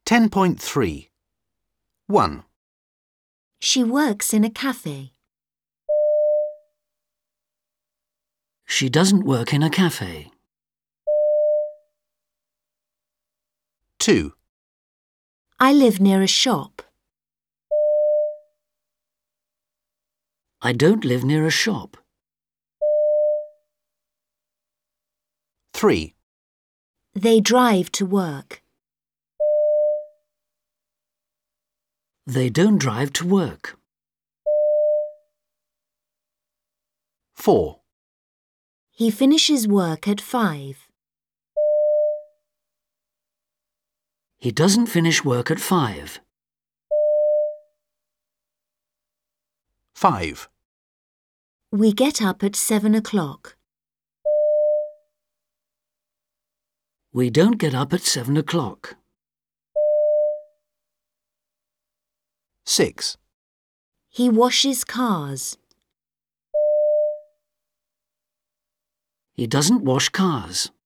10.3. 1. She works in a cafe. She doesn't work in a cafe. 2. I live near a shop. I don't live near a shop. 3. They drive to work. They don't drive to work. 4. He finishes work at 5. He doesn't finish work at 5. 5. We get up at 7 o'clock. We don't get up at 7 o'clock. 6. He washes cars. He doesn't wash cars.